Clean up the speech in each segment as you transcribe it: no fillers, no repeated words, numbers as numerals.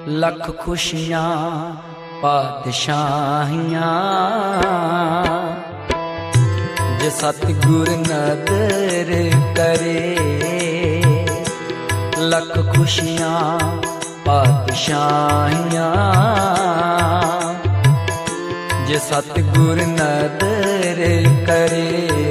लख खुशियां पातशाहियां जे सतगुर नदर करे। लख खुशियां पातशाहियां जे सतगुर नदर करे।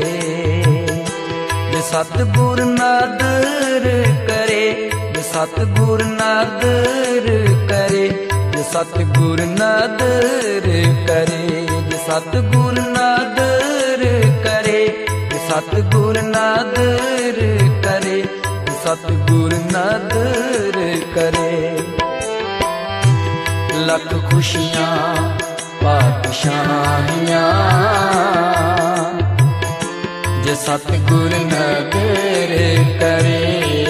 जे सतगुर नदर करे, जे सतगुर नदर करे, जे सतगुर नदर करे, जे सतगुर नदर करे, जे सतगुर नदर करे, जे सतगुर नदर करे। लख खुशियां पातशाहियां जे सतगुर नदर करे।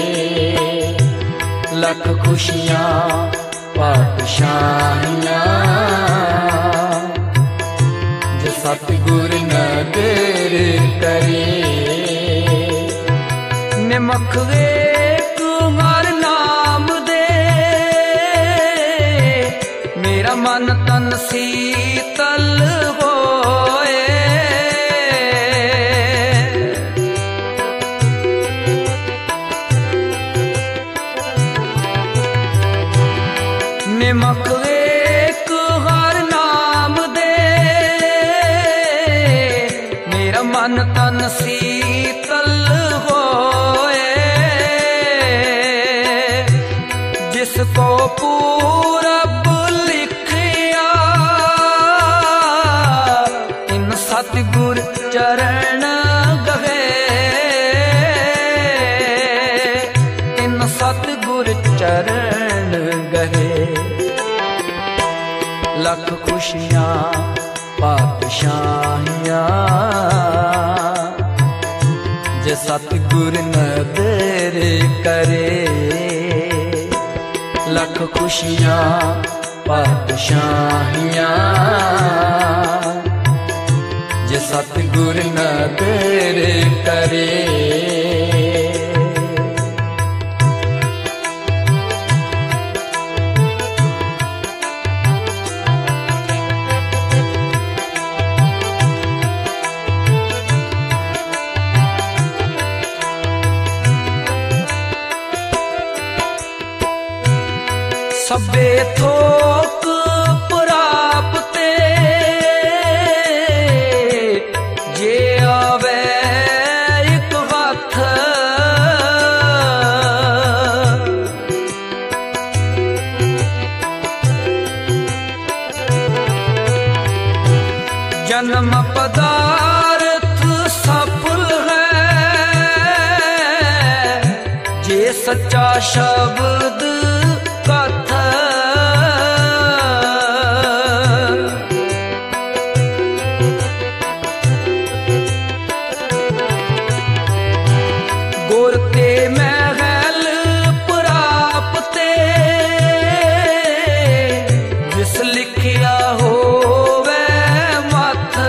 लख खुशियां पातशाहियां जे सतगुर नदर करे। निमख वेख हर नाम दे, मेरा मन तन शीतल होए। निमख वेख हर नाम दे, मेरा मन तन शीतल होए। जिसको पूरब लिखिया इन सतगुर चरण गहे। इन सतगुर चरण गहे। लख खुशियां पातशाहियां जे सतगुर नदर करे। लख खुशियां पातशाहियां जे सतगुर नदर करे। सबे थोक प्राप्ते जे आवे एक हथ। जन्म पदार्थ सफल है जे सच्चा शब्द कथ। गुरते महल प्राप्ते जिस लिखिया होवे मथ।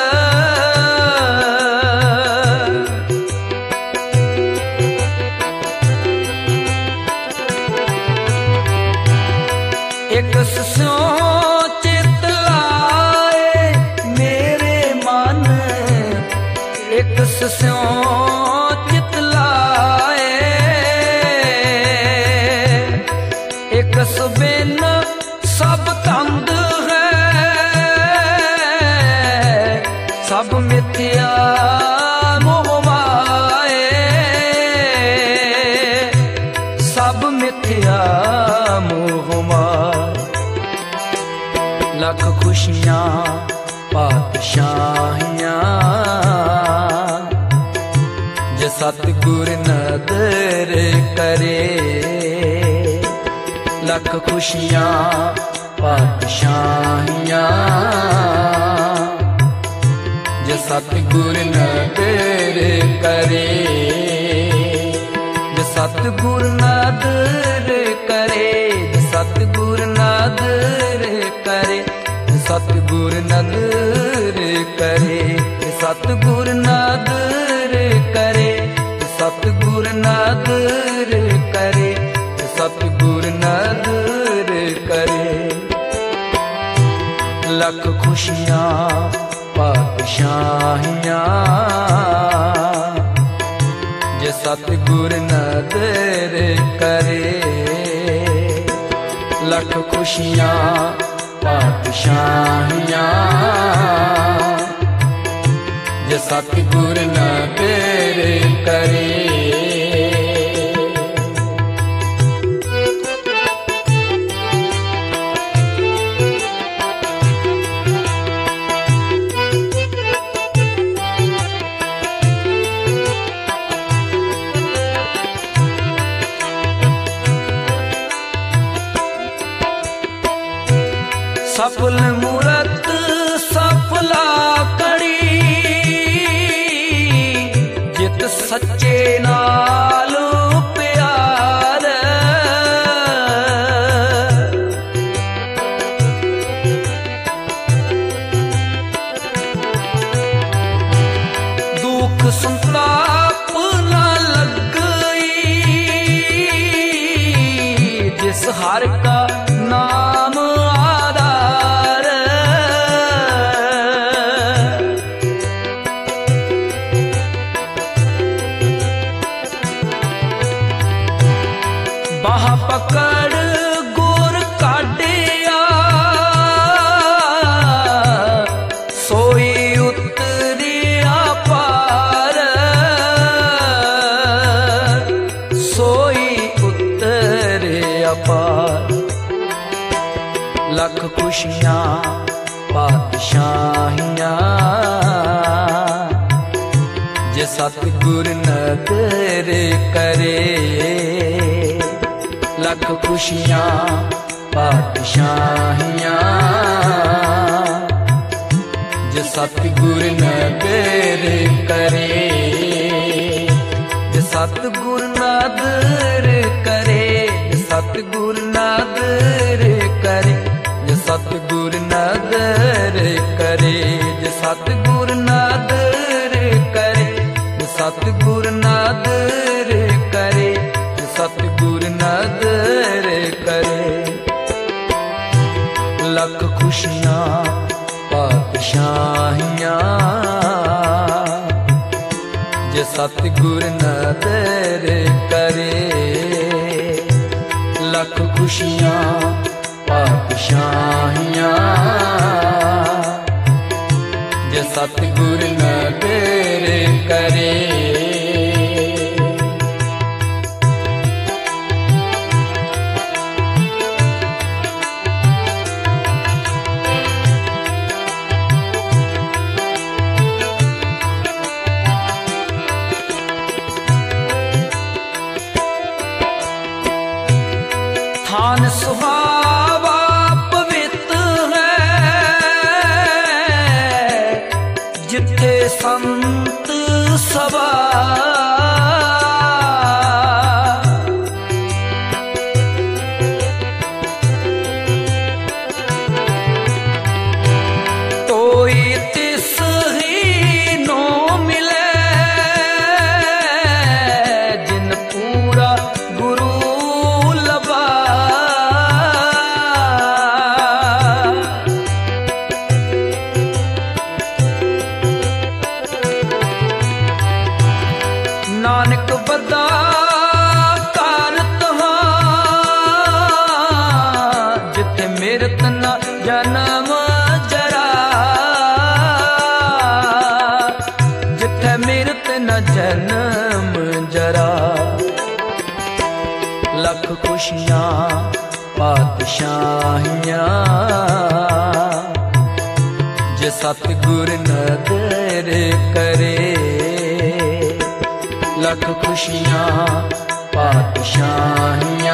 एक स्यों चित लाए मेरे मन, एक स्यों चित लाए। एक सुबिन सब तंग है, सब मिथ्या मोह माए। सब मिथ्या मोह माए। लख खुशियां पातशाहियां जे सतगुर नदर करे। लख खुशियां पातशाहियां जे सतगुर नदर करे। जे सतगुर नदर करे, जे सतगुर नदर करे, जे सतगुर नदर करे, जे सतगुर नदर करे, जे सतगुर नदर करे, जे सतगुर नदर करे। लख खुशियां पातशाहियां जे सतगुर नदर करे। लख खुशियां पातशाहियां जे सतगुर नदर करे। सफल मूरत सफला कड़ी जित सच्चे नाल प्यार। दुख संताप ना लगई जिस हर का नाम बाह पकड़ गुर काटिया सोई उतरिया पार। सोई उतरिया पार। लख खुशियां पातशाहियां जे सतगुर नदर करे। लख खुशियां पातशाहियां जे सतगुर नदर करे। जे सतगुर नदर करे। जे सतगुर नदर करे। जे सतगुर नदर करे। जे सतगुर नदर करे। जे सतगुर नदर करे। जे सतगुर नदर करे। लख खुशियां पातशाहियां जे सतगुर नदर करे। लख खुशियां पातशाहियां जे सतगुर नदर करे। थान सुहावा पवित्र है जिथे संत सभा। तोई तिस ही नो मिले जिन पूरा गुरु नानक बदा कारत जिथे मेरत न जन्म जरा। जिथे मेरत न जन्म जरा। लख खुशियां पातशाहियां जे सतगुर नदर करे। लख खुशियां पातशाहियां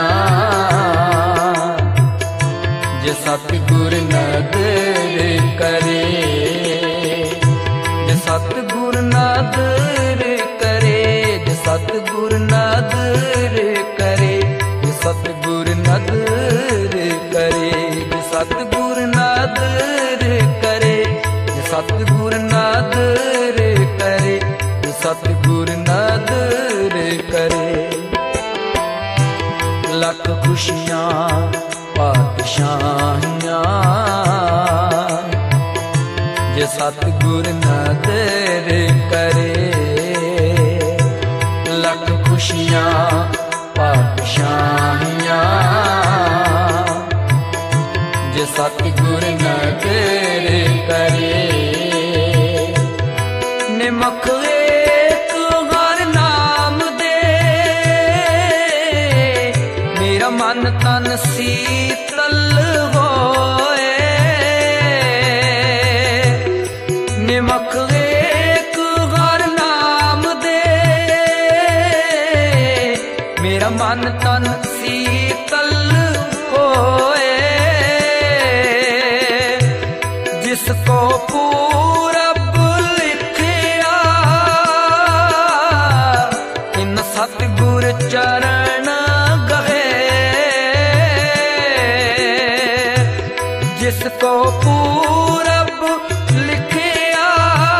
जे सतगुर नदर करे। जे सतगुर नदर करे। जे सतगुर नदर करे। जे सतगुर नदर करे। जे सतगुर नदर करे। जे सतगुर नदर करे। जे सतगुर नदर करे। लख खुशियां पातशाहियां सतगुर नदर करे। लख खुशियां पातशाहियां जे सतगुर नदर करे। निमख एक हर नाम दे मेरा मन तन शीतल होए। निमख एक हर नाम दे मेरा मन तन शीतल होए। जिसको पूरब लिखिया इन सतगुर चरण गए। जिसको पूरब लिखिया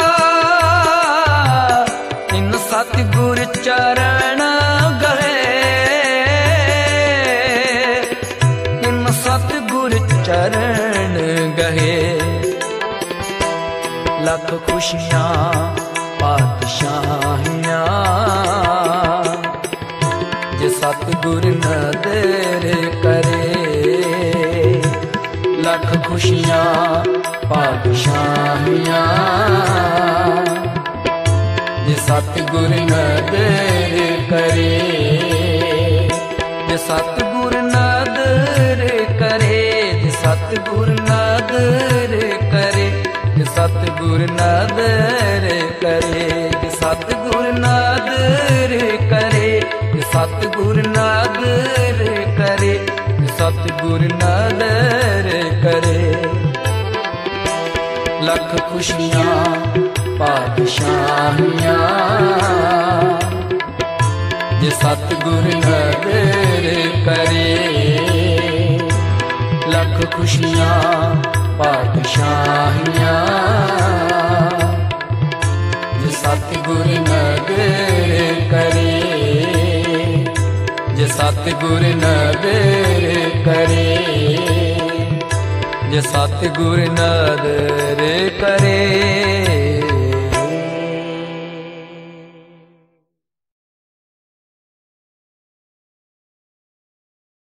इन सतगुर चरण गए। इन सतगुर चरण गए। लख खुशियां पातशाहियां जे सतगुर नदर करे। लख खुशियां पातशाहियां जे सतगुर नदर करे। जे सतगुर नदर करे। जे सतगुर नदर करे। जे सतगुर नदर करे। जे सतगुर नदर करे। जे सतगुर नदर करे। जे सतगुर नदर करे। लख खुशियां पातशाहियां जे सतगुर नदर करे। लख खुशियां पातशाहियां जे सतगुर नदर करे। जे सतगुर नदर करे। जे सतगुर नदर करे।